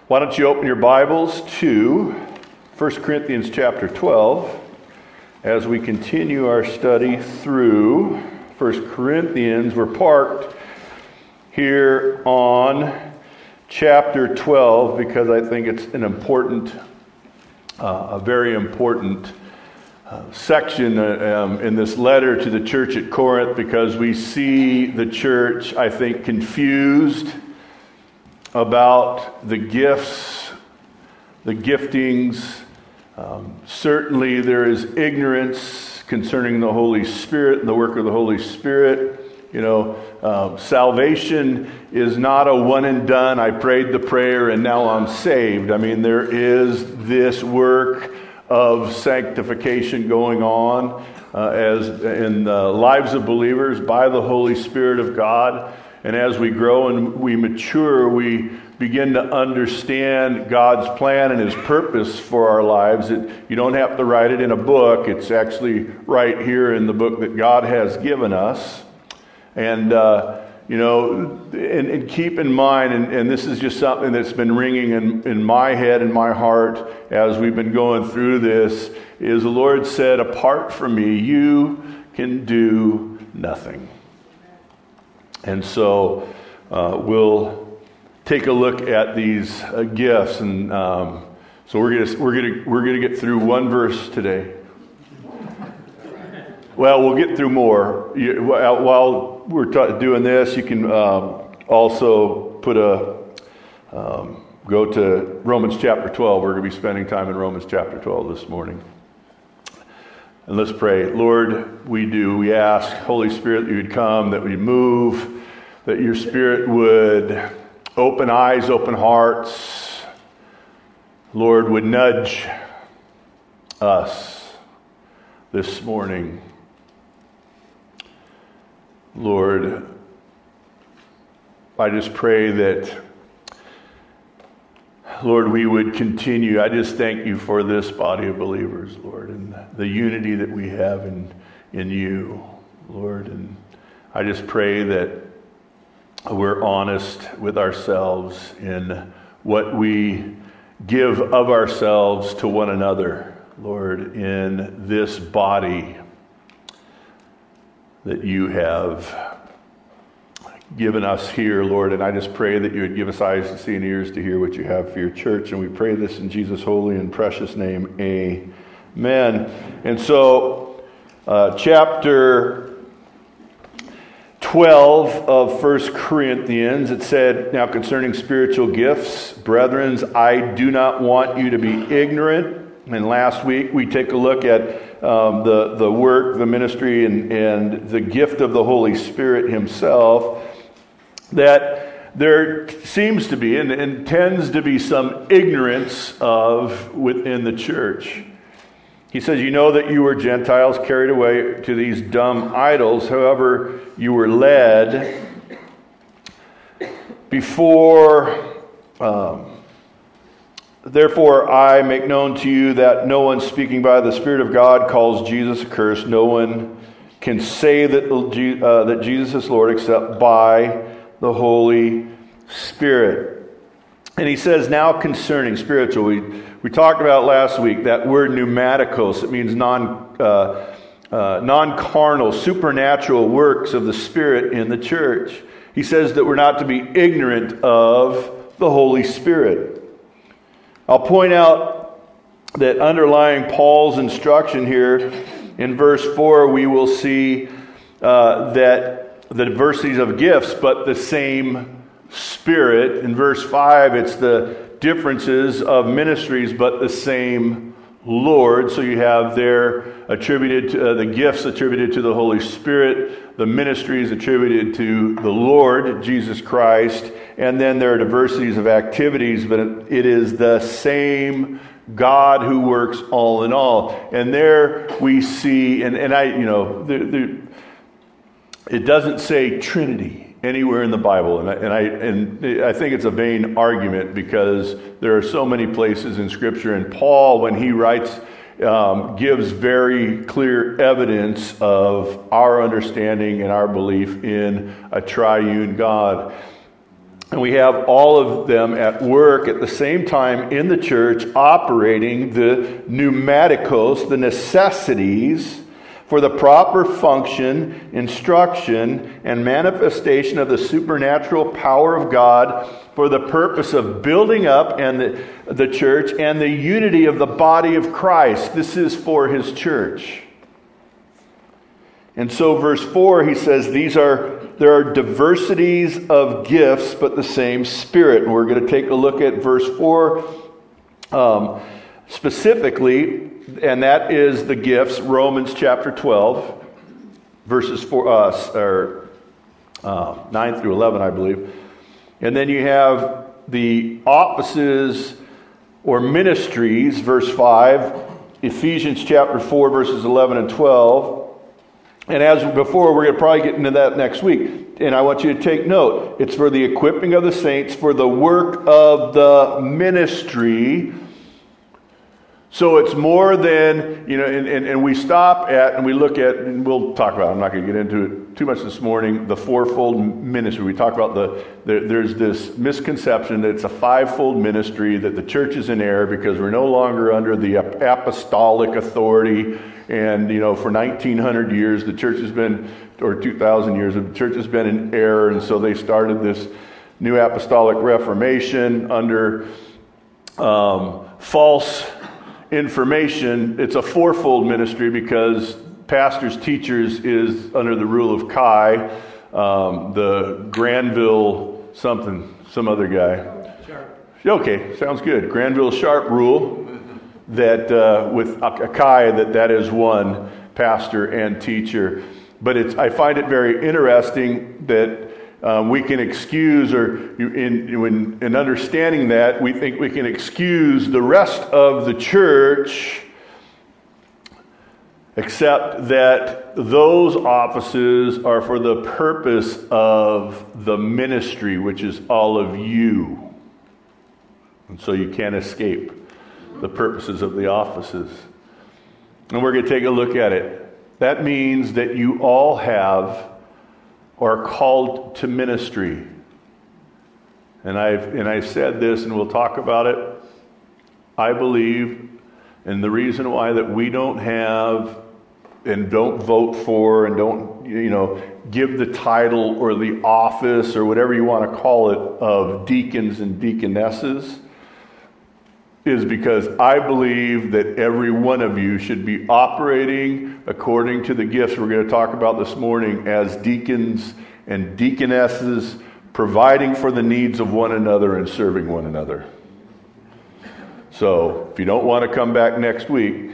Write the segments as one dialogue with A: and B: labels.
A: Why don't you open your Bibles to 1 Corinthians chapter 12 as we continue our study through 1 Corinthians. We're parked here on chapter 12 because I think it's an important, a very important section in this letter to the church at Corinth, because we see the church, I think, confused about the gifts, the giftings. Certainly there is ignorance concerning the Holy Spirit and the work of the Holy Spirit. You know, salvation is not a one and done, I prayed the prayer and now I'm saved. I mean, there is this work of sanctification going on as in the lives of believers by the Holy Spirit of God. And as we grow and we mature, we begin to understand God's plan and His purpose for our lives. You don't have to write it in a book. It's actually right here in the book that God has given us. And, you know, and keep in mind, and this is just something that's been ringing in my head and my heart as we've been going through this, is the Lord said, apart from me, you can do nothing. And so we'll take a look at these gifts, and so we're gonna get through one verse today. Well, we'll get through more. While we're doing this, you can also put go to Romans chapter 12. We're going to be spending time in Romans chapter 12 this morning. And let's pray. Lord, we ask, Holy Spirit, that you would come, that we'd move, that your Spirit would open eyes, open hearts. Lord, would nudge us this morning. Lord, I just pray that, Lord, we would continue. I just thank you for this body of believers, Lord, and the unity that we have in you, Lord. And I just pray that we're honest with ourselves in what we give of ourselves to one another, Lord, in this body that you have given us here, Lord. And I just pray that you would give us eyes to see and ears to hear what you have for your church. And we pray this in Jesus' holy and precious name. Amen. And so, chapter 12 of 1 Corinthians, it said, now concerning spiritual gifts, brethren, I do not want you to be ignorant. And last week we take a look at the work, the ministry, and the gift of the Holy Spirit Himself, that there seems to be and tends to be some ignorance of within the church. He says, you know that you were Gentiles carried away to these dumb idols, however you were led before. Therefore, I make known to you that no one speaking by the Spirit of God calls Jesus accursed. No one can say that Jesus is Lord except by the Holy Spirit. And he says, now concerning spiritual, we talked about last week that word pneumatikos. It means non-carnal, supernatural works of the Spirit in the church. He says that we're not to be ignorant of the Holy Spirit. I'll point out that underlying Paul's instruction here in verse 4, we will see that the diversities of gifts, but the same Spirit. In verse 5, it's the differences of ministries, but the same Lord. So you have there attributed to, the gifts attributed to the Holy Spirit, the ministries attributed to the Lord, Jesus Christ, and then there are diversities of activities, but it is the same God who works all in all. And there we see, and I, you know, it doesn't say Trinity anywhere in the Bible, and I think it's a vain argument because there are so many places in Scripture, and Paul, when he writes, gives very clear evidence of our understanding and our belief in a triune God. And we have all of them at work at the same time in the church, operating the pneumaticos, the necessities for the proper function, instruction, and manifestation of the supernatural power of God for the purpose of building up and the church and the unity of the body of Christ. This is for His church. And so verse 4, he says, there are diversities of gifts, but the same Spirit. And we're going to take a look at verse 4 specifically, and that is the gifts, Romans chapter 12, verses 9 through 11, I believe. And then you have the offices or ministries, verse 5, Ephesians chapter 4, verses 11 and 12. And as before, we're going to probably get into that next week. And I want you to take note. It's for the equipping of the saints, for the work of the ministry. So it's more than, and we stop at, and we look at, and we'll talk about, I'm not going to get into it too much this morning, the fourfold ministry. We talk about there's this misconception that it's a fivefold ministry, that the church is in error because we're no longer under the apostolic authority. And, for 1900 years, the church has been, or 2000 years, the church has been in error. And so they started this new apostolic reformation under false information. It's a fourfold ministry because pastors, teachers is under the rule of Kai, the Granville something, some other guy. Sharp. Okay, sounds good. Granville Sharp rule. That with Kai, that is one pastor and teacher. But I find it very interesting that we can excuse, or in understanding that, we think we can excuse the rest of the church, except that those offices are for the purpose of the ministry, which is all of you. And so you can't escape the purposes of the offices. And we're going to take a look at it. That means that you all are called to ministry. And I've said this, and we'll talk about it. I believe, and the reason why that we don't have and don't vote for and don't, give the title or the office or whatever you want to call it of deacons and deaconesses is because I believe that every one of you should be operating according to the gifts we're going to talk about this morning as deacons and deaconesses, providing for the needs of one another and serving one another. So, if you don't want to come back next week.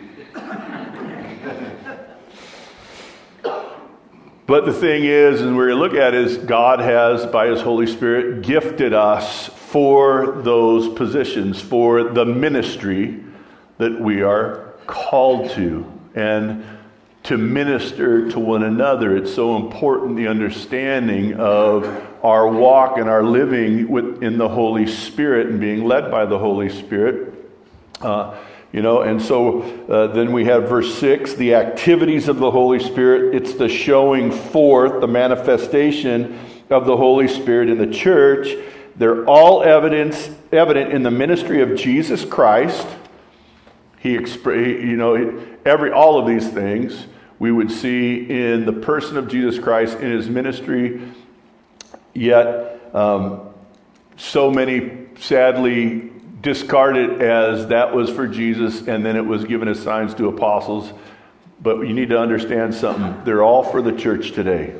A: But the thing is, and we're going to look at is God has, by His Holy Spirit, gifted us for those positions, for the ministry that we are called to, and to minister to one another. It's so important, the understanding of our walk and our living in the Holy Spirit and being led by the Holy Spirit. And so then we have verse 6, the activities of the Holy Spirit. It's the showing forth, the manifestation of the Holy Spirit in the church. They're all evident in the ministry of Jesus Christ. All of these things we would see in the person of Jesus Christ in His ministry. Yet, so many sadly discard it as that was for Jesus and then it was given as signs to apostles. But you need to understand something. They're all for the church today.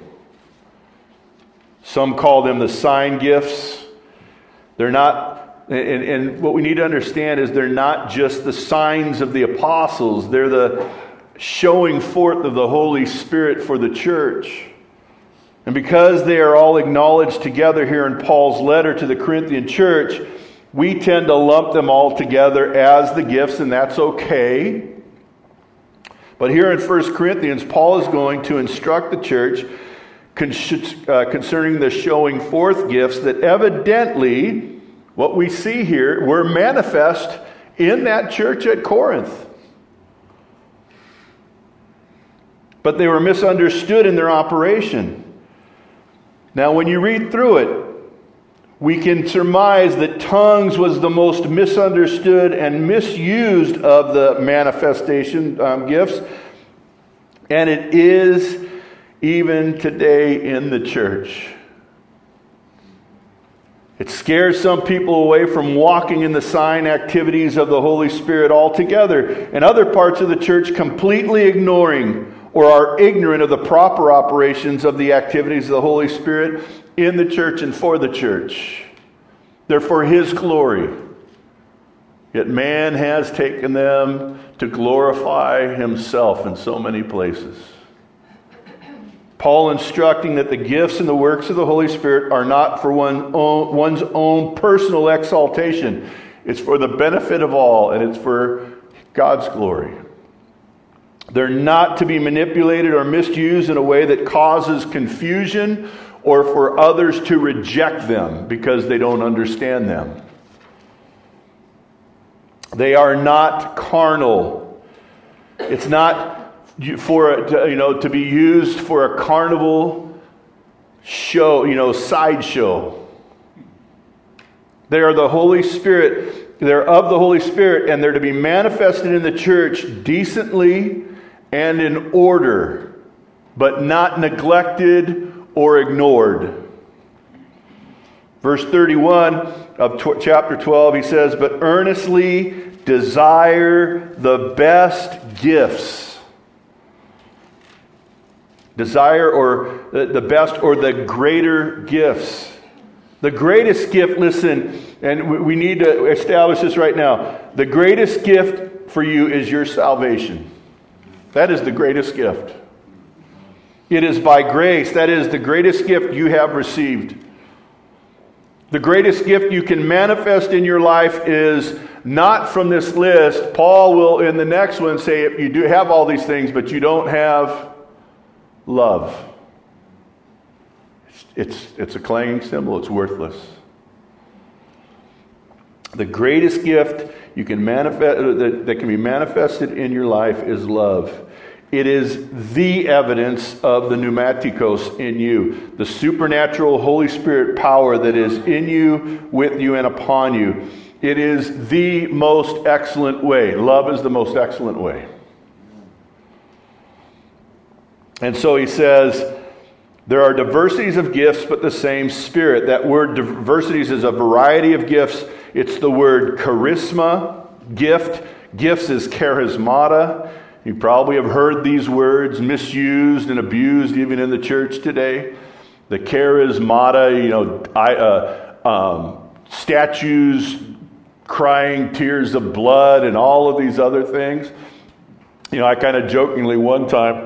A: Some call them the sign gifts. They're not, and what we need to understand is they're not just the signs of the apostles. They're the showing forth of the Holy Spirit for the church. And because they are all acknowledged together here in Paul's letter to the Corinthian church, we tend to lump them all together as the gifts, and that's okay. But here in 1 Corinthians, Paul is going to instruct the church concerning the showing forth gifts that evidently, what we see here, were manifest in that church at Corinth. But they were misunderstood in their operation. Now, when you read through it, we can surmise that tongues was the most misunderstood and misused of the manifestation gifts. And it is even today in the church. It scares some people away from walking in the sign activities of the Holy Spirit altogether, and other parts of the church completely ignoring or are ignorant of the proper operations of the activities of the Holy Spirit in the church and for the church. They're for His glory. Yet man has taken them to glorify himself in so many places. Paul instructing that the gifts and the works of the Holy Spirit are not for one's own personal exaltation. It's for the benefit of all, and it's for God's glory. They're not to be manipulated or misused in a way that causes confusion or for others to reject them because they don't understand them. They are not carnal. It's not to be used for a carnival show, sideshow. They are the Holy Spirit. They're of the Holy Spirit, and they're to be manifested in the church decently and in order, but not neglected or ignored. Verse 31 of chapter 12, he says, "But earnestly desire the best gifts." Desire or the best or the greater gifts. The greatest gift, listen, and we need to establish this right now. The greatest gift for you is your salvation. That is the greatest gift. It is by grace. That is the greatest gift you have received. The greatest gift you can manifest in your life is not from this list. Paul will, in the next one, say if you do have all these things, but you don't have love. It's a clanging cymbal. It's worthless. The greatest gift you can manifest that can be manifested in your life is love. It is the evidence of the pneumatikos in you, the supernatural Holy Spirit power that is in you, with you, and upon you. It is the most excellent way. Love is the most excellent way. And so he says, there are diversities of gifts, but the same Spirit. That word diversities is a variety of gifts. It's the word charisma, gift. Gifts is charismata. You probably have heard these words misused and abused even in the church today. The charismata, statues crying tears of blood and all of these other things. I kind of jokingly one time,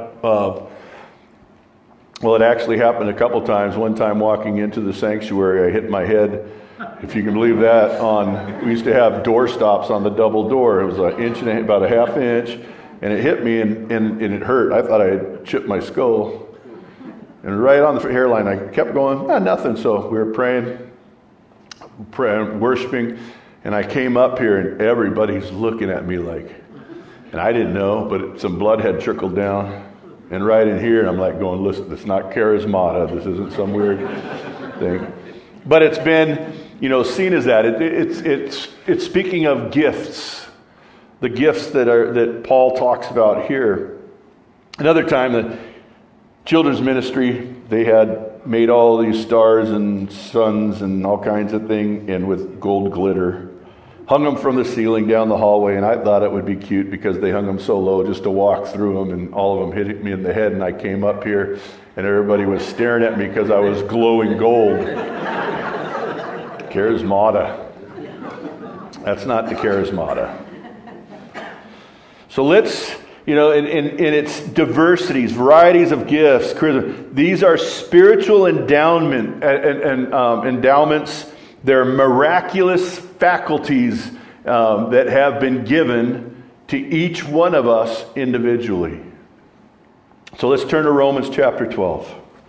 A: it actually happened a couple times. One time walking into the sanctuary, I hit my head, if you can believe that, we used to have door stops on the double door. It was about a half inch, and it hit me and it hurt. I thought I had chipped my skull. And right on the hairline, I kept going, nothing. So we were praying, worshiping, and I came up here and everybody's looking at me and I didn't know, but some blood had trickled down. And right in here, I'm going, listen, it's not charismata. This isn't some weird thing. But it's been, seen as that. It's speaking of gifts. The gifts that Paul talks about here. Another time, the children's ministry, they had made all these stars and suns and all kinds of things, and with gold glitter. Hung them from the ceiling down the hallway, and I thought it would be cute because they hung them so low just to walk through them, and all of them hit me in the head, and I came up here, and everybody was staring at me because I was glowing gold. Charismata. That's not the charismata. So let's, in its diversities, varieties of gifts, these are spiritual endowments. They're miraculous faculties that have been given to each one of us individually. So let's turn to Romans chapter 12.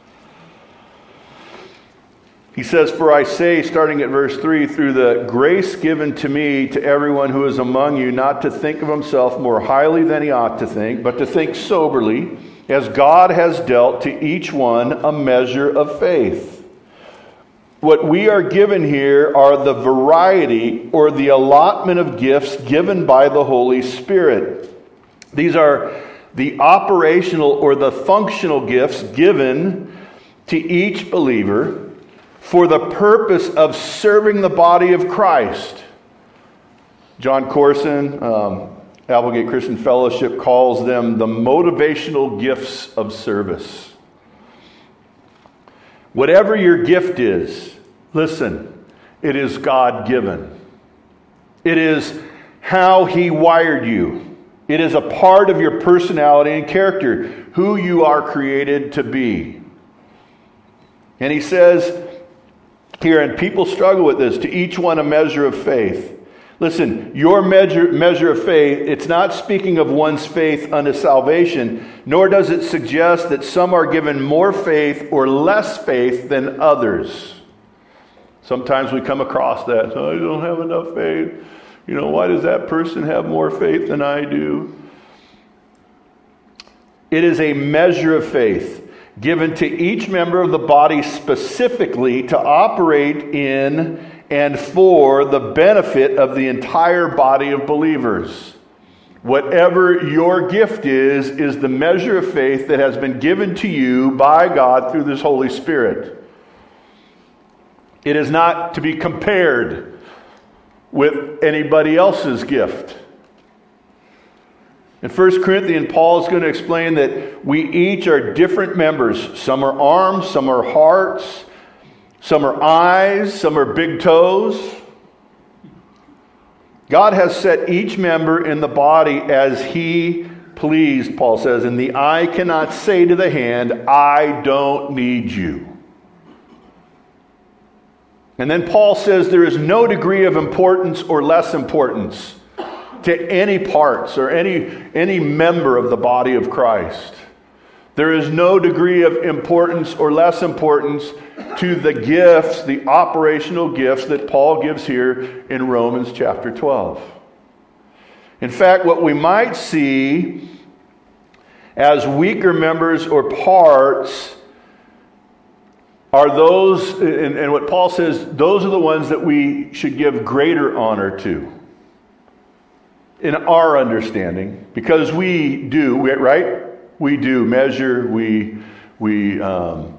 A: He says, "For I say," starting at verse 3, "through the grace given to me, to everyone who is among you, not to think of himself more highly than he ought to think, but to think soberly, as God has dealt to each one a measure of faith. what we are given here are the variety or the allotment of gifts given by the Holy Spirit. These are the operational or the functional gifts given to each believer for the purpose of serving the body of Christ. John Corson, Applegate Christian Fellowship, calls them the motivational gifts of service. Whatever your gift is, listen, it is God-given. It is how He wired you. It is a part of your personality and character, who you are created to be. And he says here, and people struggle with this, to each one a measure of faith. Listen, your measure of faith, it's not speaking of one's faith unto salvation, nor does it suggest that some are given more faith or less faith than others. Sometimes we come across that. Oh, I don't have enough faith. Why does that person have more faith than I do? It is a measure of faith given to each member of the body specifically to operate in and for the benefit of the entire body of believers. Whatever your gift is the measure of faith that has been given to you by God through this Holy Spirit. It is not to be compared with anybody else's gift. In 1 Corinthians, Paul is going to explain that we each are different members. Some are arms, some are hearts, some are eyes, some are big toes. God has set each member in the body as He pleased, Paul says, and the eye cannot say to the hand, I don't need you. And then Paul says there is no degree of importance or less importance to any parts or any member of the body of Christ. There is no degree of importance or less importance to the gifts, the operational gifts that Paul gives here in Romans chapter 12. In fact, what we might see as weaker members or parts are those, and what Paul says, those are the ones that we should give greater honor to in our understanding, because we do, right? We do measure, we don't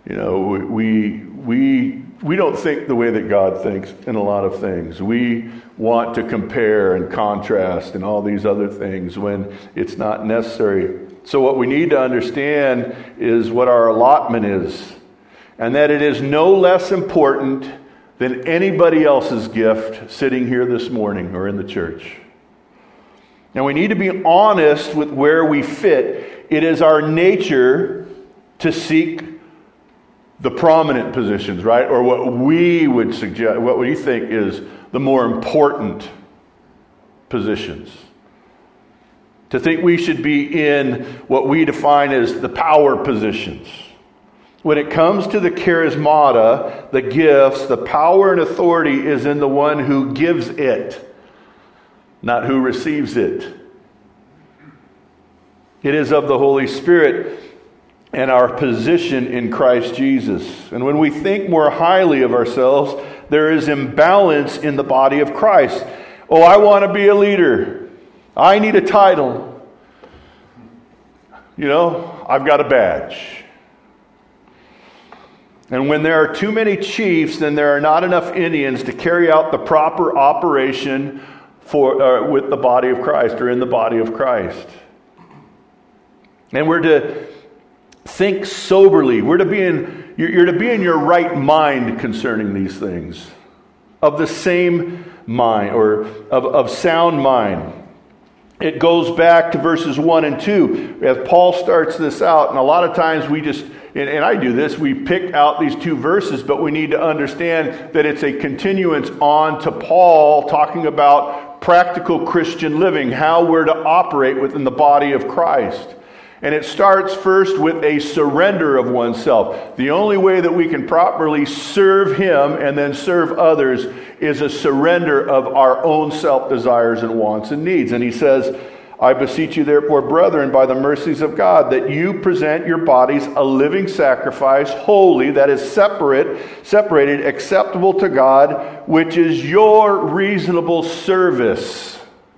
A: think the way that God thinks in a lot of things. We want to compare and contrast and all these other things when it's not necessary. So what we need to understand is what our allotment is, and that it is no less important than anybody else's gift sitting here this morning or in the church. And we need to be honest with where we fit. It is our nature to seek the prominent positions, right? Or what we would suggest, what we think is the more important positions. To think we should be in what we define as the power positions. When it comes to the charismata, the gifts, the power and authority is in the one who gives it, not who receives it. It is of the Holy Spirit and our position in Christ Jesus. And when we think more highly of ourselves, there is imbalance in the body of Christ. Oh, I want to be a leader. I need a title. I've got a badge. And when there are too many chiefs, then there are not enough Indians to carry out the proper operation with the body of Christ, or in the body of Christ. And we're to think soberly. You're to be in your right mind concerning these things, of the same mind, or of sound mind. It goes back to verses 1 and 2 as Paul starts this out. And a lot of times we just, and I do this, we pick out these two verses, but we need to understand that it's a continuance on to Paul talking about practical Christian living, how we're to operate within the body of Christ. And it starts first with a surrender of oneself. The only way that we can properly serve Him and then serve others is a surrender of our own self-desires and wants and needs. And he says, I beseech you therefore, brethren, by the mercies of God, that you present your bodies a living sacrifice, holy, that is separated, acceptable to God, which is your reasonable service.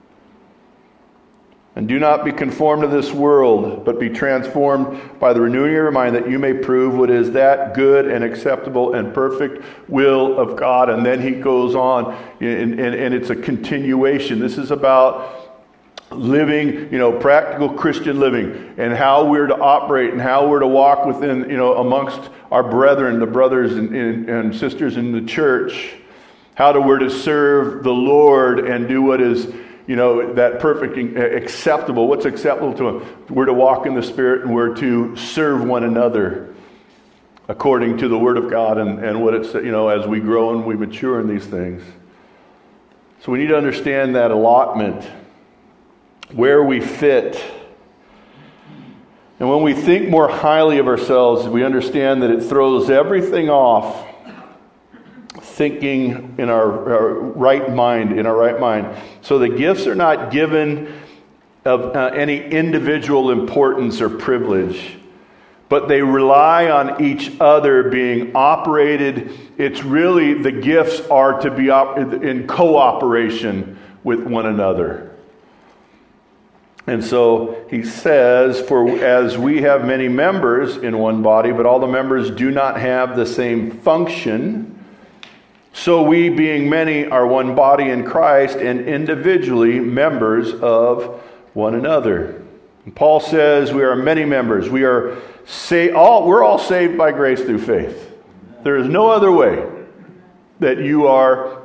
A: And do not be conformed to this world, but be transformed by the renewing of your mind, that you may prove what is that good and acceptable and perfect will of God. And then he goes on, and it's a continuation. This is about living, practical Christian living, and how we're to operate and how we're to walk within, amongst our brethren, the brothers and sisters in the church, how we're to serve the Lord and do what is, that perfect, acceptable. What's acceptable to him? We're to walk in the Spirit, and we're to serve one another according to the Word of God and what it's, as we grow and we mature in these things. So we need to understand that allotment, where we fit. And when we think more highly of ourselves, we understand that it throws everything off. Thinking in our right mind. So the gifts are not given of any individual importance or privilege, but they rely on each other being operated. It's really, the gifts are to be in cooperation with one another. And so he says, for as we have many members in one body, but all the members do not have the same function, so we, being many, are one body in Christ, and individually members of one another. And Paul says we are many members. We're all saved by grace through faith. There is no other way that you are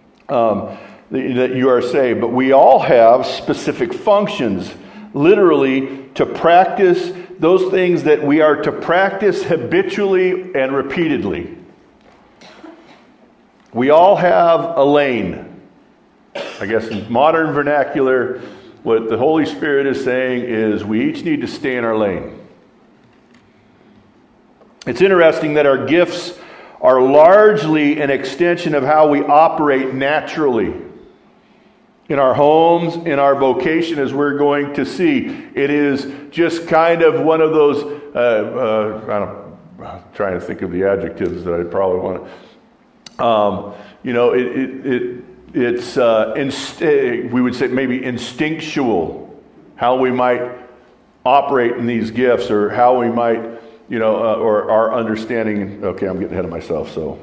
A: saved. But we all have specific functions, literally, to practice those things that we are to practice habitually and repeatedly. We all have a lane. I guess in modern vernacular, what the Holy Spirit is saying is we each need to stay in our lane. It's interesting that our gifts are largely an extension of how we operate naturally. In our homes, in our vocation, as we're going to see. It is just kind of one of those, I'm trying to think of the adjectives that I probably want to... we would say maybe instinctual, how we might operate in these gifts, or how we might, or our understanding. Okay, I'm getting ahead of myself. So,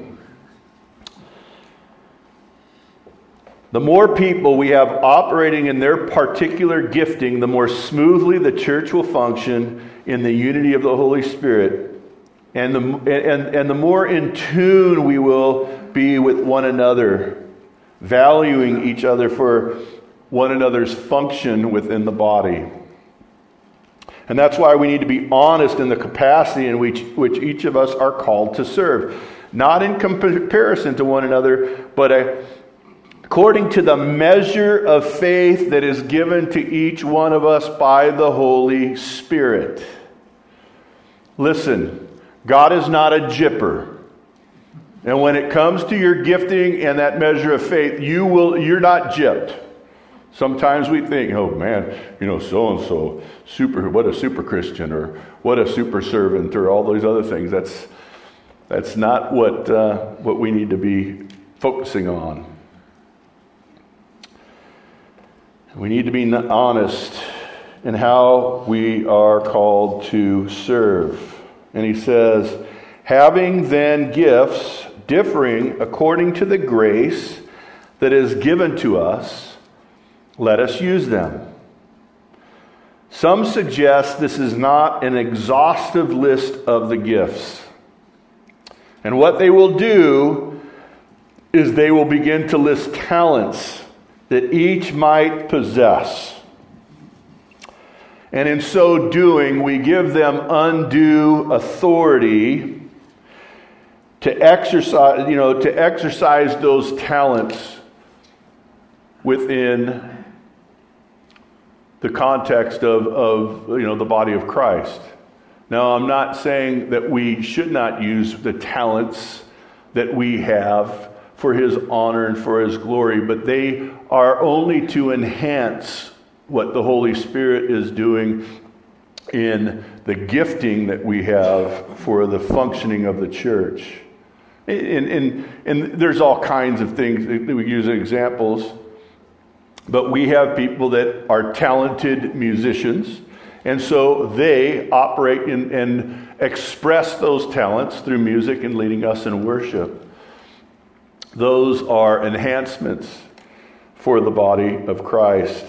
A: the more people we have operating in their particular gifting, the more smoothly the church will function in the unity of the Holy Spirit. And the more in tune we will be with one another, valuing each other for one another's function within the body. And that's why we need to be honest in the capacity in which each of us are called to serve. Not in comparison to one another, but according to the measure of faith that is given to each one of us by the Holy Spirit. Listen. God is not a gypper. And when it comes to your gifting and that measure of faith, you're not gypped. Sometimes we think, oh man, so-and-so, what a super Christian, or what a super servant, or all those other things. That's not what we need to be focusing on. We need to be honest in how we are called to serve. And he says, having then gifts differing according to the grace that is given to us, let us use them. Some suggest this is not an exhaustive list of the gifts. And what they will do is they will begin to list talents that each might possess. And in so doing, we give them undue authority to exercise those talents within the context of the body of Christ. Now, I'm not saying that we should not use the talents that we have for His honor and for His glory, but they are only to enhance what the Holy Spirit is doing in the gifting that we have for the functioning of the church. And there's all kinds of things that we use as examples, but we have people that are talented musicians, and so they operate and express those talents through music and leading us in worship. Those are enhancements for the body of Christ.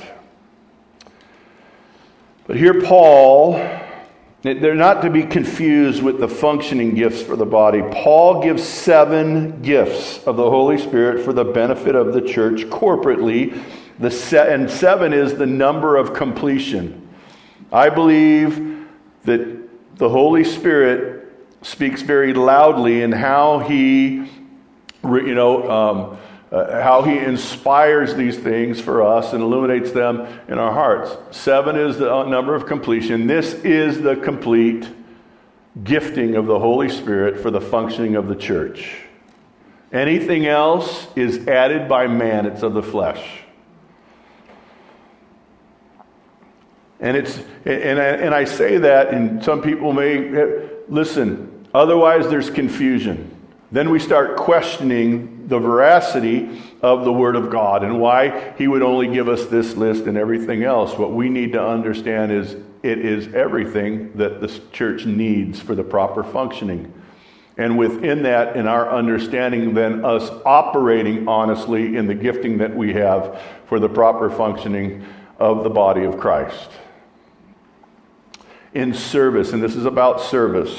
A: But here Paul, they're not to be confused with the functioning gifts for the body. Paul gives 7 gifts of the Holy Spirit for the benefit of the church corporately. And 7 is the number of completion. I believe that the Holy Spirit speaks very loudly in how he, how he inspires these things for us and illuminates them in our hearts. 7 is the number of completion. This is the complete gifting of the Holy Spirit for the functioning of the church. Anything else is added by man. It's of the flesh. And I say that, and some people may listen. Otherwise, there's confusion. Then we start questioning the veracity of the Word of God and why He would only give us this list and everything else. What we need to understand is it is everything that the church needs for the proper functioning. And within that, in our understanding, then us operating honestly in the gifting that we have for the proper functioning of the body of Christ. In service, and this is about service.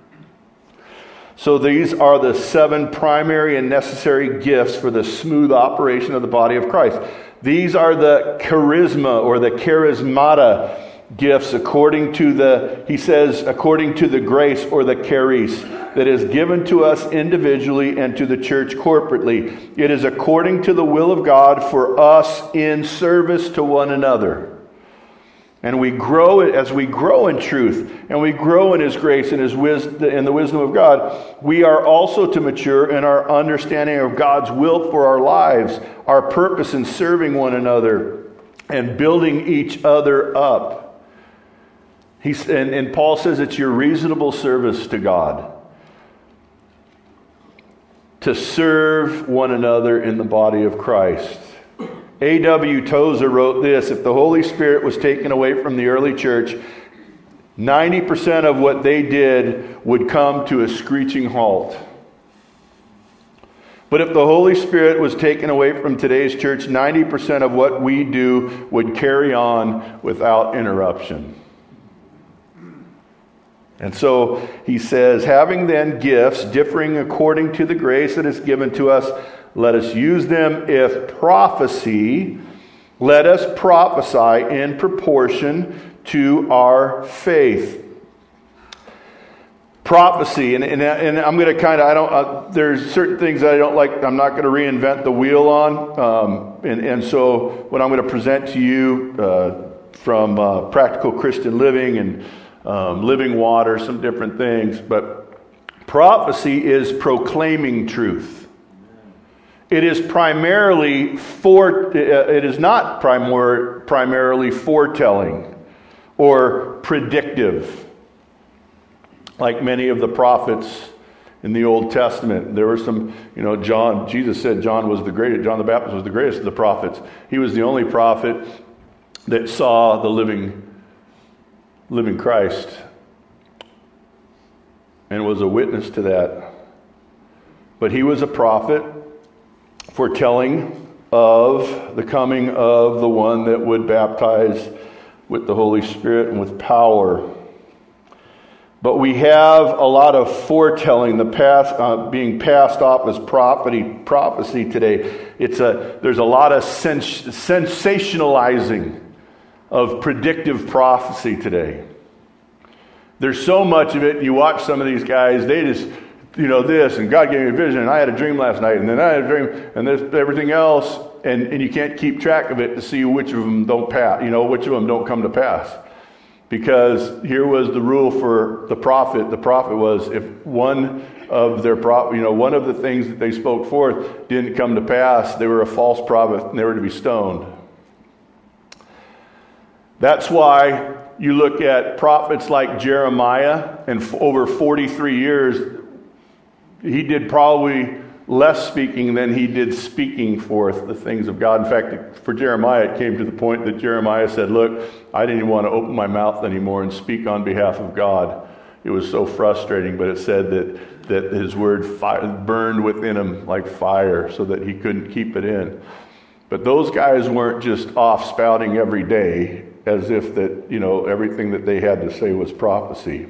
A: So these are the 7 primary and necessary gifts for the smooth operation of the body of Christ. These are the charisma or the charismata gifts according to according to the grace or the charis that is given to us individually and to the church corporately. It is according to the will of God for us in service to one another. And we grow as we grow in truth, and we grow in His grace and His wisdom, in the wisdom of God. We are also to mature in our understanding of God's will for our lives, our purpose in serving one another, and building each other up. And Paul says it's your reasonable service to God to serve one another in the body of Christ. A.W. Tozer wrote this: if the Holy Spirit was taken away from the early church, 90% of what they did would come to a screeching halt. But if the Holy Spirit was taken away from today's church, 90% of what we do would carry on without interruption. And so he says, having then gifts differing according to the grace that is given to us, let us use them. If prophecy, let us prophesy in proportion to our faith. Prophecy, and I'm going to there's certain things that I don't like. I'm not going to reinvent the wheel on. And so what I'm going to present to you from Practical Christian Living and Living Water, some different things. But prophecy is proclaiming truth. It is primarily it is not primarily foretelling or predictive, like many of the prophets in the Old Testament. There were some, Jesus said John was the greatest. John the Baptist was the greatest of the prophets. He was the only prophet that saw the living Christ and was a witness to that. But he was a prophet foretelling of the coming of the one that would baptize with the Holy Spirit and with power. But we have a lot of foretelling, the past being passed off as prophecy today. There's a lot of sensationalizing of predictive prophecy today. There's so much of it. You watch some of these guys, they just, this, and God gave me a vision, and I had a dream last night, and then I had a dream, and there's everything else, and you can't keep track of it to see which of them don't pass, which of them don't come to pass. Because here was the rule for the prophet. The prophet was, if one of the things that they spoke forth didn't come to pass, they were a false prophet and they were to be stoned. That's why you look at prophets like Jeremiah, and over 43 years, he did probably less speaking than he did speaking forth the things of God. In fact, for Jeremiah, it came to the point that Jeremiah said, look, I didn't even want to open my mouth anymore and speak on behalf of God. It was so frustrating, but it said that his word burned within him like fire so that he couldn't keep it in. But those guys weren't just off spouting every day as if that, everything that they had to say was prophecy.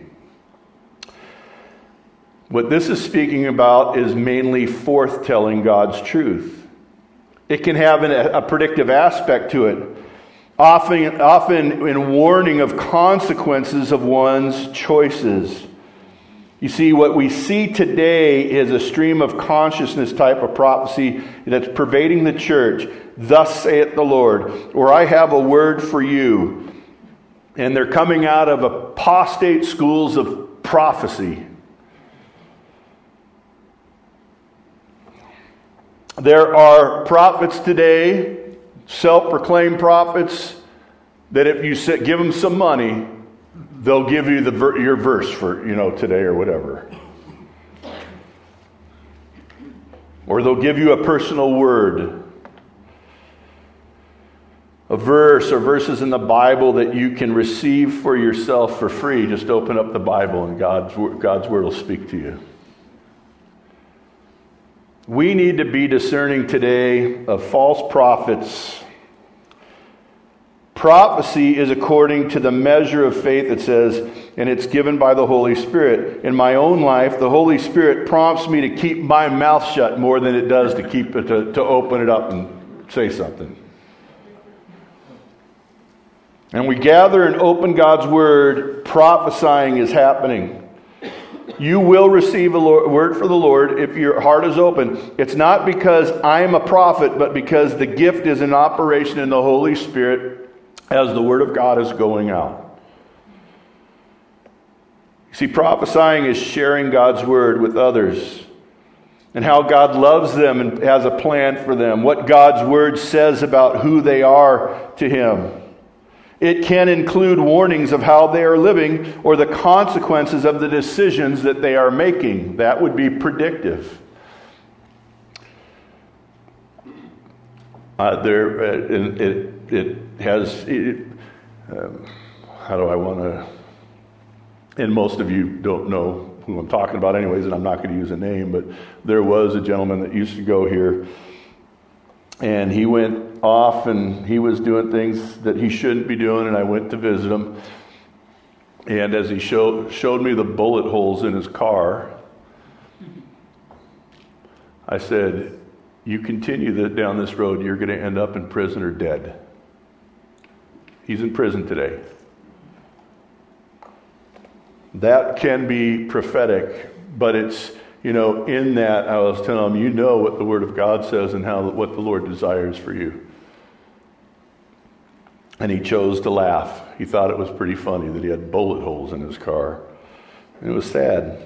A: What this is speaking about is mainly forthtelling God's truth. It can have a predictive aspect to it, often in warning of consequences of one's choices. You see, what we see today is a stream of consciousness type of prophecy that's pervading the church. Thus saith the Lord, or I have a word for you. And they're coming out of apostate schools of prophecy. There are prophets today, self-proclaimed prophets, that if you give them some money, they'll give you your verse for, today or whatever. Or they'll give you a personal word. A verse or verses in the Bible that you can receive for yourself for free. Just open up the Bible and God's word will speak to you. We need to be discerning today of false prophets. Prophecy is according to the measure of faith, it says, and it's given by the Holy Spirit. In my own life, the Holy Spirit prompts me to keep my mouth shut more than it does to keep it to open it up and say something. And we gather and open God's word, prophesying is happening. You will receive a word for the Lord if your heart is open. It's not because I am a prophet, but because the gift is in operation in the Holy Spirit as the word of God is going out. See, prophesying is sharing God's word with others and how God loves them and has a plan for them, what God's word says about who they are to Him. It can include warnings of how they are living or the consequences of the decisions that they are making. That would be predictive. How do I want to, and most of you don't know who I'm talking about anyways, and I'm not going to use a name, but there was a gentleman that used to go here, and he went off and he was doing things that he shouldn't be doing, and I went to visit him. And as he showed me the bullet holes in his car, I said, you continue down this road, you're going to end up in prison or dead. He's in prison today. That can be prophetic, but it's, in that I was telling him, what the Word of God says and what the Lord desires for you. And he chose to laugh. He thought it was pretty funny that he had bullet holes in his car. And it was sad.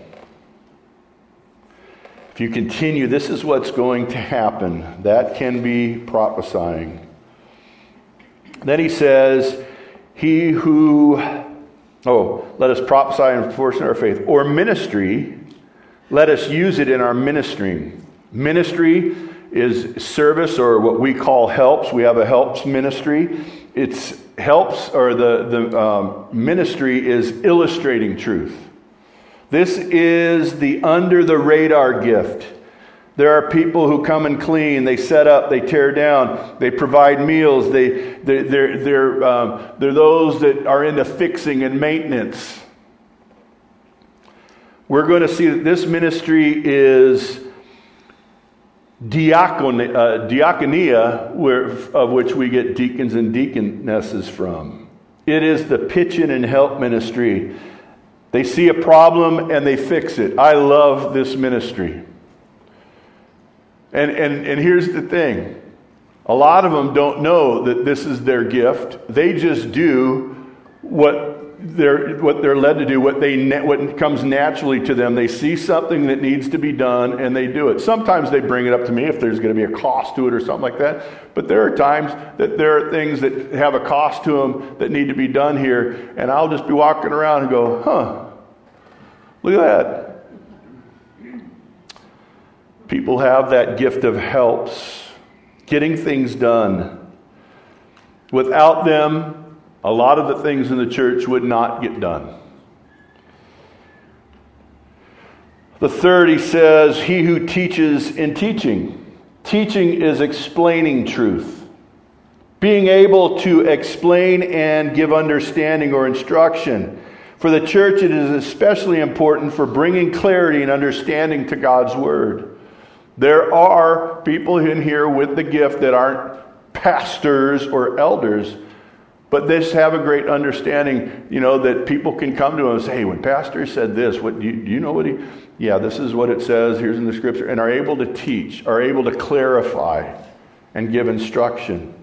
A: If you continue, this is what's going to happen. That can be prophesying. Then he says, let us prophesy in proportion to our faith. Or ministry, let us use it in our ministry. Ministry is service, or what we call helps. We have a helps ministry. It's helps, or the ministry is illustrating truth. This is the under the radar gift. There are people who come and clean. They set up. They tear down. They provide meals. They're those that are into fixing and maintenance. We're going to see that this ministry is diaconia, of which we get deacons and deaconesses from. It is the pitch-in and help ministry. They see a problem and they fix it. I love this ministry. And here's the thing. A lot of them don't know that this is their gift. They just do what what they're led to do, what comes naturally to them. They see something that needs to be done and they do it. Sometimes they bring it up to me if there's going to be a cost to it or something like that. But there are times that there are things that have a cost to them that need to be done here, and I'll just be walking around and go, look at that. People have that gift of helps, getting things done. Without them, a lot of the things in the church would not get done. The third, he says, he who teaches in teaching. Teaching is explaining truth. Being able to explain and give understanding or instruction. For the church, it is especially important for bringing clarity and understanding to God's Word. There are people in here with the gift that aren't pastors or elders, but they just have a great understanding, that people can come to them and say, hey, when pastor said this, what do you know what yeah, this is what it says, here's in the scripture, and are able to teach, are able to clarify and give instruction.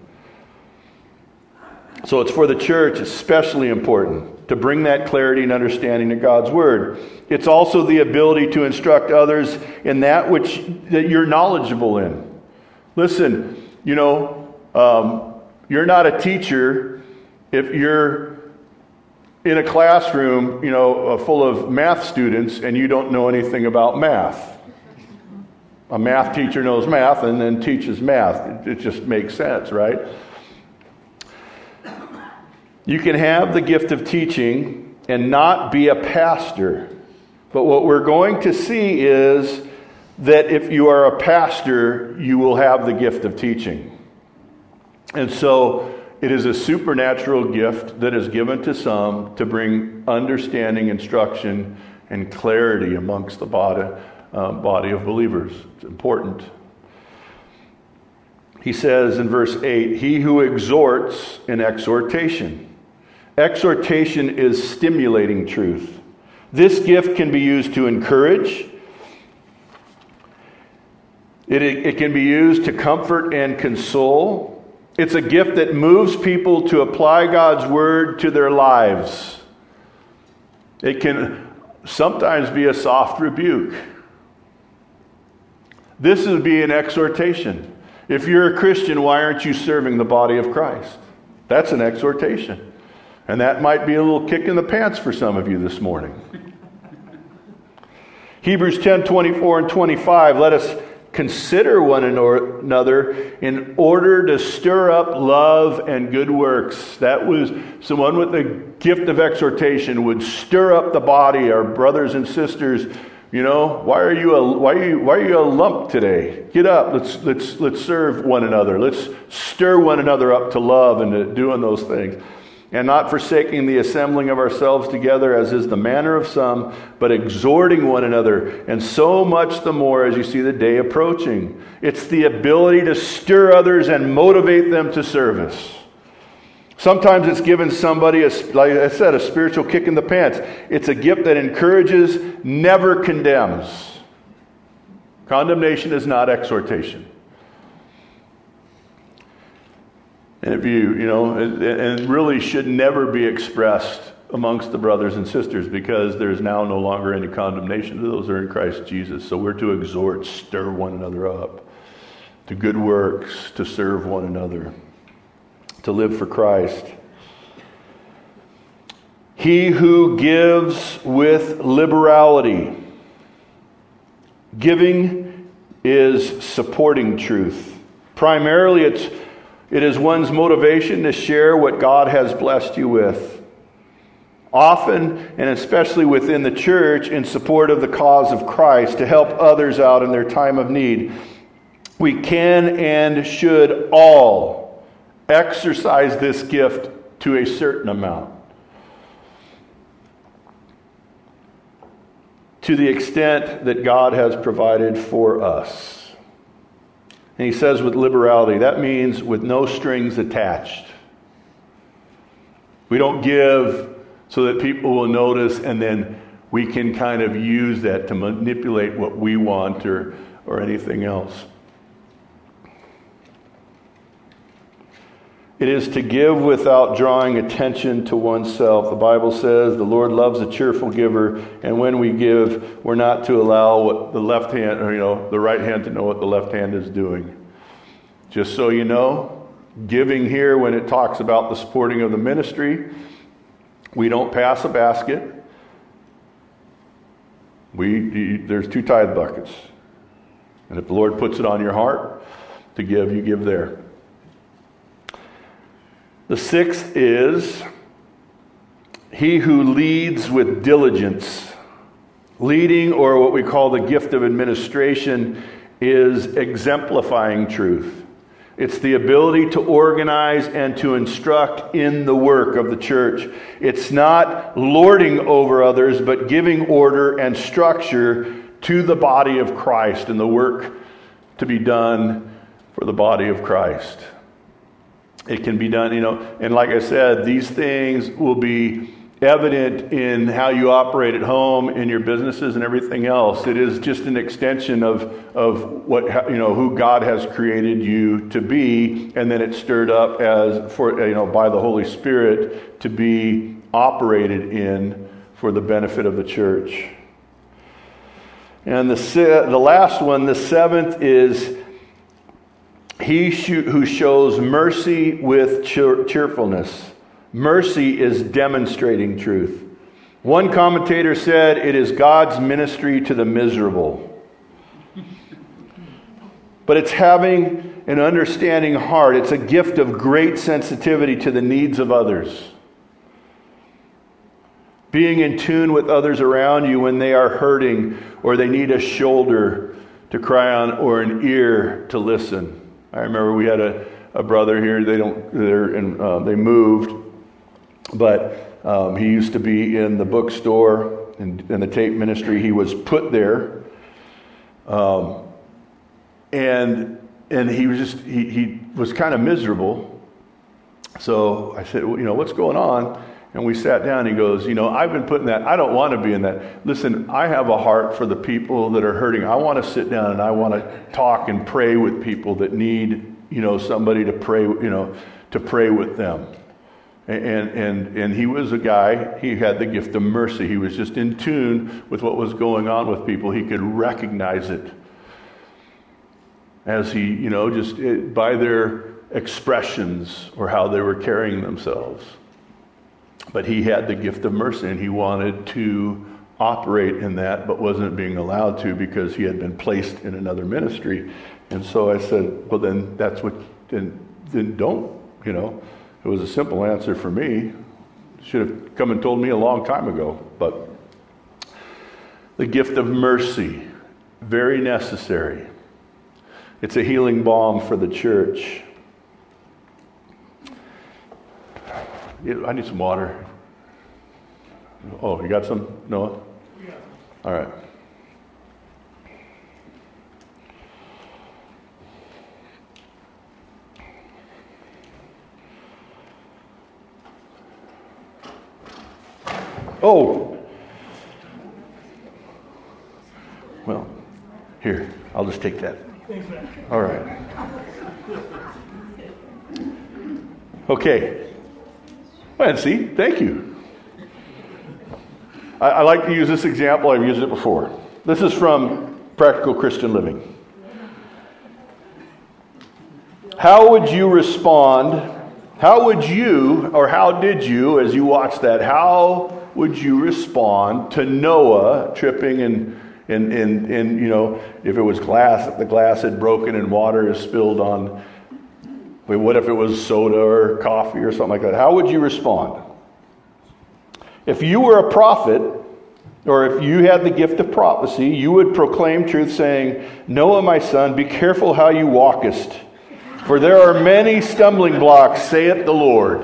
A: So it's for the church especially important to bring that clarity and understanding to God's Word. It's also the ability to instruct others in that you're knowledgeable in. Listen, you're not a teacher if you're in a classroom, full of math students and you don't know anything about math. A math teacher knows math and then teaches math. It just makes sense, right? You can have the gift of teaching and not be a pastor. But what we're going to see is that if you are a pastor, you will have the gift of teaching. And so it is a supernatural gift that is given to some to bring understanding, instruction, and clarity amongst the body of believers. It's important. He says in verse 8, he who exhorts in exhortation. Exhortation is stimulating truth. This gift can be used to encourage. It can be used to comfort and console. It's a gift that moves people to apply God's Word to their lives. It can sometimes be a soft rebuke. This would be an exhortation. If you're a Christian, why aren't you serving the body of Christ? That's an exhortation. And that might be a little kick in the pants for some of you this morning. Hebrews 10:24 and 25, let us consider one another in order to stir up love and good works. That was someone with the gift of exhortation would stir up the body, our brothers and sisters. Why are you a lump today? Get up. Let's serve one another. Let's stir one another up to love and to doing those things. And not forsaking the assembling of ourselves together, as is the manner of some, but exhorting one another, and so much the more as you see the day approaching. It's the ability to stir others and motivate them to service. Sometimes it's given somebody, like I said, a spiritual kick in the pants. It's a gift that encourages, never condemns. Condemnation is not exhortation. And if and really should never be expressed amongst the brothers and sisters, because there's now no longer any condemnation to those who are in Christ Jesus. So we're to exhort, stir one another up to good works, to serve one another, to live for Christ. He who gives with liberality. Giving is supporting truth. Primarily it is one's motivation to share what God has blessed you with. Often, and especially within the church, in support of the cause of Christ, to help others out in their time of need. We can and should all exercise this gift to a certain amount. To the extent that God has provided for us. And he says with liberality, that means with no strings attached. We don't give so that people will notice and then we can kind of use that to manipulate what we want or anything else. It is to give without drawing attention to oneself. The Bible says the Lord loves a cheerful giver, and when we give, we're not to allow what the left hand, or the right hand to know what the left hand is doing. Just so you know, giving here, when it talks about the supporting of the ministry, we don't pass a basket. There's 2 tithe buckets. And if the Lord puts it on your heart to give, you give there. The 6th is he who leads with diligence. Leading, or what we call the gift of administration, is exemplifying truth. It's the ability to organize and to instruct in the work of the church. It's not lording over others, but giving order and structure to the body of Christ and the work to be done for the body of Christ. It can be done, and like I said, these things will be evident in how you operate at home, in your businesses, and everything else. It is just an extension of what who God has created you to be, and then it's stirred up by the Holy Spirit to be operated in for the benefit of the church. And the last one, the 7th, is he who shows mercy with cheerfulness. Mercy is demonstrating truth. One commentator said it is God's ministry to the miserable. But it's having an understanding heart. It's a gift of great sensitivity to the needs of others. Being in tune with others around you when they are hurting, or they need a shoulder to cry on, or an ear to listen. I remember we had a brother here. They moved, but he used to be in the bookstore and in the tape ministry. He was put there, and he was kind of miserable. So I said, what's going on? And we sat down. He goes, I've been put in that. I don't want to be in that. Listen, I have a heart for the people that are hurting. I want to sit down and I want to talk and pray with people that need, somebody to pray, to pray with them. And he was a guy, he had the gift of mercy. He was just in tune with what was going on with people. He could recognize it as he, by their expressions or how they were carrying themselves. But he had the gift of mercy, and he wanted to operate in that, but wasn't being allowed to because he had been placed in another ministry. And so I said, well, then then don't, It was a simple answer for me. Should have come and told me a long time ago. But the gift of mercy, very necessary. It's a healing balm for the church. I need some water. Oh, you got some, Noah? Yeah. All right. Oh. Well, here, I'll just take that. Thanks, man. All right. Okay. Nancy, thank you. I like to use this example. I've used it before. This is from Practical Christian Living. How would you respond? How did you, as you watched that, how would you respond to Noah tripping and if it was glass, if the glass had broken and water is spilled on? What if it was soda or coffee or something like that? How would you respond? If you were a prophet, or if you had the gift of prophecy, you would proclaim truth, saying, Noah, my son, be careful how you walkest, for there are many stumbling blocks, saith the Lord.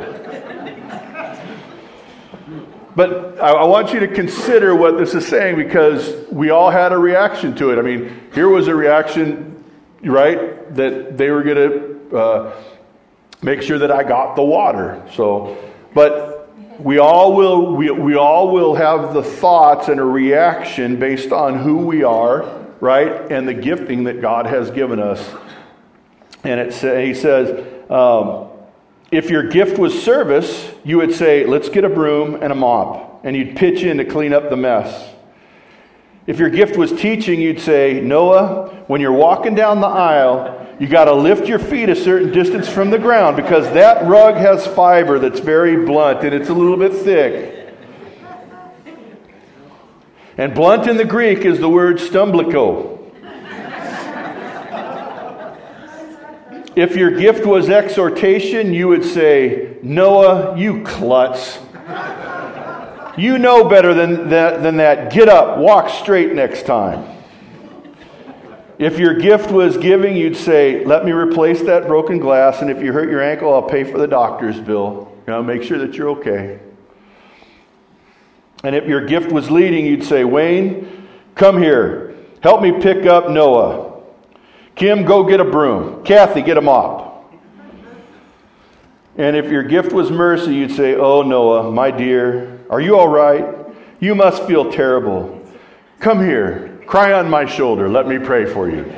A: But I want you to consider what this is saying, because we all had a reaction to it. I mean, here was a reaction, right, that they were going to make sure that I got the water. So, but we all will have the thoughts and a reaction based on who we are, right, and the gifting that God has given us. And he says, If your gift was service, you would say, let's get a broom and a mop, and you'd pitch in to clean up the mess. If your gift was teaching, you'd say, Noah, when you're walking down the aisle, you got to lift your feet a certain distance from the ground because that rug has fiber that's very blunt and it's a little bit thick. And blunt in the Greek is the word stumbliko. If your gift was exhortation, you would say, Noah, you klutz. You know better than that. Get up, walk straight next time. If your gift was giving, you'd say, let me replace that broken glass, and if you hurt your ankle, I'll pay for the doctor's bill. Make sure that you're okay. And if your gift was leading, you'd say, Wayne, come here. Help me pick up Noah. Kim, go get a broom. Kathy, get a mop. And if your gift was mercy, you'd say, oh, Noah, my dear, are you all right? You must feel terrible. Come here. Cry on my shoulder. Let me pray for you.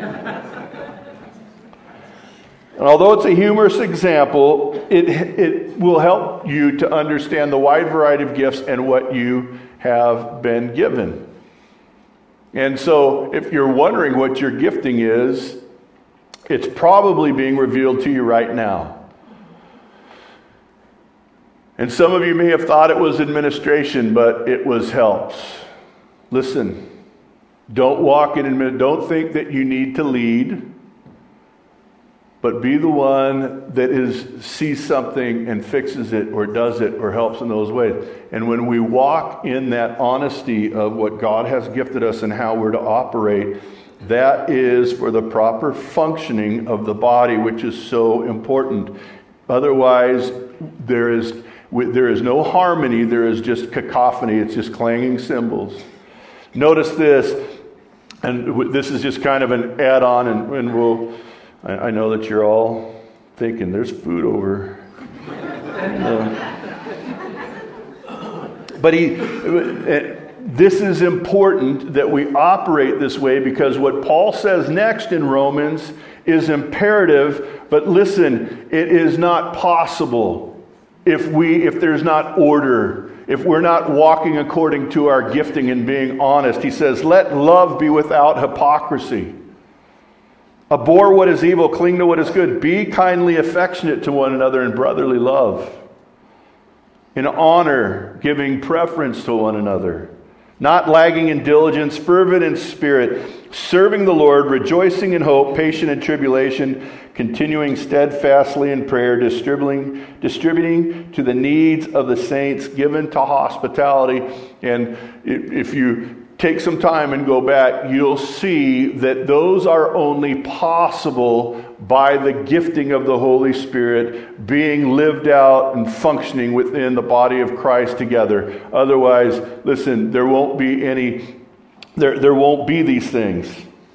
A: And although it's a humorous example, it will help you to understand the wide variety of gifts and what you have been given. And so, if you're wondering what your gifting is, it's probably being revealed to you right now. And some of you may have thought it was administration, but it was helps. Listen, don't walk in, don't think that you need to lead, but be the one that sees something and fixes it or does it or helps in those ways. And when we walk in that honesty of what God has gifted us and how we're to operate, that is for the proper functioning of the body, which is so important. Otherwise, there is no harmony, there is just cacophony, it's just clanging cymbals. Notice this, and this is just kind of an add-on, and I know that you're all thinking, there's food over. But this is important that we operate this way because what Paul says next in Romans is imperative. But listen, it is not possible if there's not order, if we're not walking according to our gifting and being honest. He says, let love be without hypocrisy. Abhor what is evil, cling to what is good. Be kindly affectionate to one another in brotherly love. In honor, giving preference to one another. Not lagging in diligence, fervent in spirit, serving the Lord, rejoicing in hope, patient in tribulation, continuing steadfastly in prayer, distributing to the needs of the saints, given to hospitality. And if you take some time and go back, you'll see that those are only possible by the gifting of the Holy Spirit being lived out and functioning within the body of Christ together. Otherwise, listen, there won't be these things.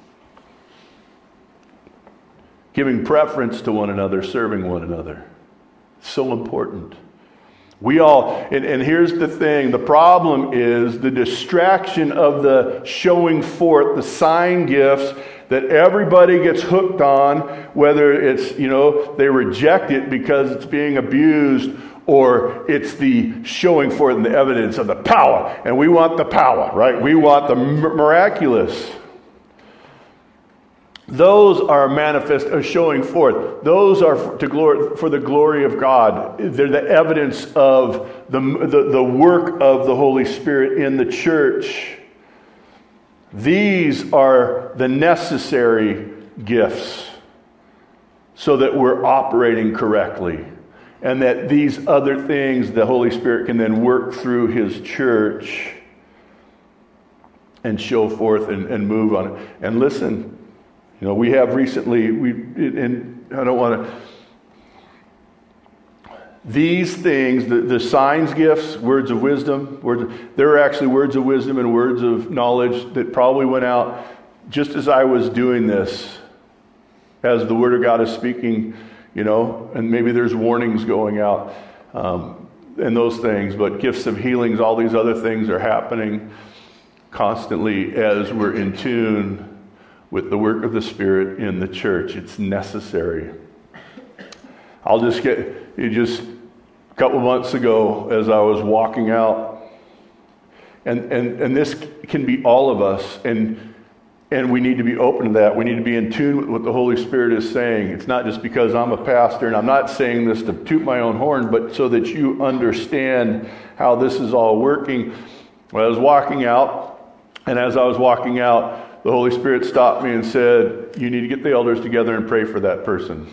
A: Giving preference to one another, serving one another. So important. We all, and here's the thing, the problem is the distraction of the showing forth, the sign gifts that everybody gets hooked on, whether it's, they reject it because it's being abused, or it's the showing forth and the evidence of the power. And we want the power, right? We want the miraculous. Those are manifest as showing forth. Those are for the glory of God. They're the evidence of the work of the Holy Spirit in the church. These are the necessary gifts so that we're operating correctly. And that these other things the Holy Spirit can then work through His church and show forth and move on it. And listen, we have recently, and I don't want to, these things, the signs gifts, words of wisdom, there are actually words of wisdom and words of knowledge that probably went out just as I was doing this, as the Word of God is speaking, and maybe there's warnings going out, and those things, but gifts of healings, all these other things are happening constantly as we're in tune with the work of the Spirit in the church. It's necessary. I'll just a couple months ago as I was walking out, and this can be all of us, and we need to be open to that. We need to be in tune with what the Holy Spirit is saying. It's not just because I'm a pastor, and I'm not saying this to toot my own horn, but so that you understand how this is all working. Well, I was walking out, and as I was walking out, the Holy Spirit stopped me and said, you need to get the elders together and pray for that person.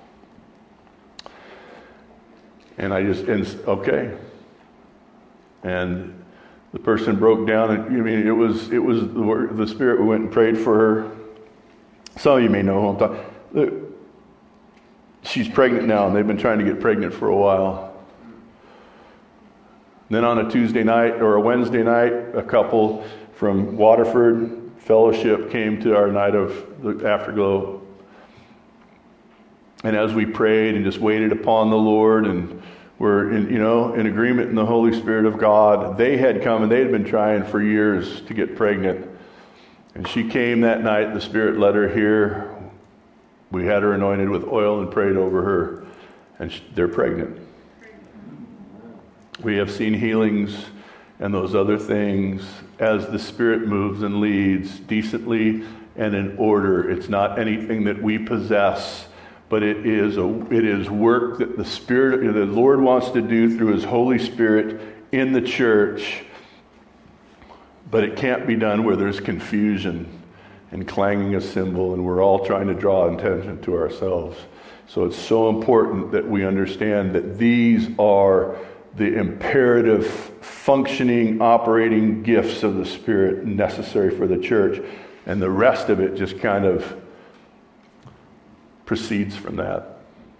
A: And okay. And the person broke down, and it was the Spirit. We went and prayed for her. Some of you may know who I'm talking. She's pregnant now, and they've been trying to get pregnant for a while. Then on a Tuesday night or a Wednesday night, a couple from Waterford Fellowship came to our night of the Afterglow. And as we prayed and just waited upon the Lord and were in agreement in the Holy Spirit of God, they had come and they had been trying for years to get pregnant. And she came that night. The Spirit led her here. We had her anointed with oil and prayed over her. And they're pregnant. We have seen healings and those other things as the Spirit moves and leads decently and in order. It's not anything that we possess, but it is work that the Lord wants to do through His Holy Spirit in the church. But it can't be done where there's confusion and clanging a cymbal and we're all trying to draw attention to ourselves. So it's so important that we understand that these are the imperative, functioning, operating gifts of the Spirit necessary for the church. And the rest of it just kind of proceeds from that.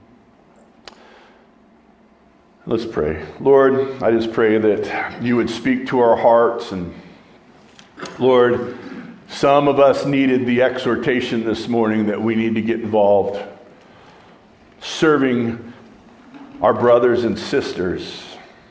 A: Let's pray. Lord, I just pray that you would speak to our hearts. And Lord, some of us needed the exhortation this morning that we need to get involved, serving our brothers and sisters.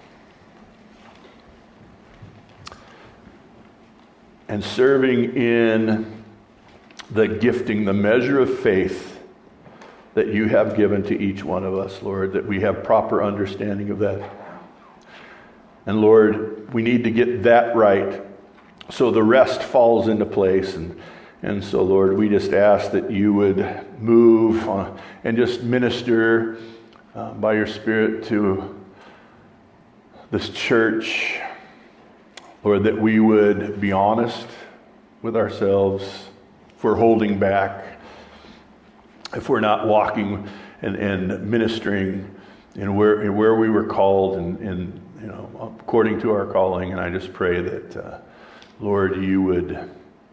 A: And serving in the gifting, the measure of faith that you have given to each one of us, Lord, that we have proper understanding of that. And Lord, we need to get that right so the rest falls into place. And so, Lord, we just ask that you would move and just minister by your Spirit to this church. Lord, that we would be honest with ourselves if we're holding back, if we're not walking and ministering in where we were called and according to our calling. And I just pray that, Lord, you would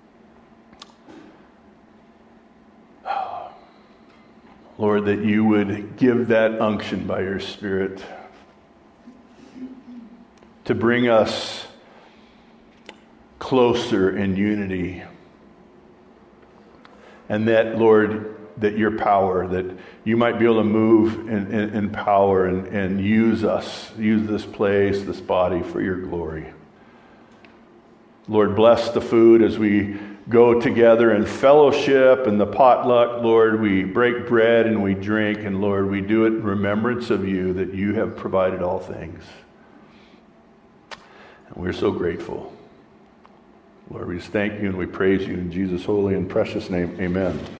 A: that you would give that unction by your Spirit to bring us closer in unity. And that, Lord, that your power, that you might be able to move in power and use this place, this body for your glory. Lord, bless the food as we go together in fellowship and the potluck. Lord, we break bread and we drink, and Lord, we do it in remembrance of you, that you have provided all things. And we're so grateful. Lord, we just thank you and we praise you in Jesus' holy and precious name. Amen.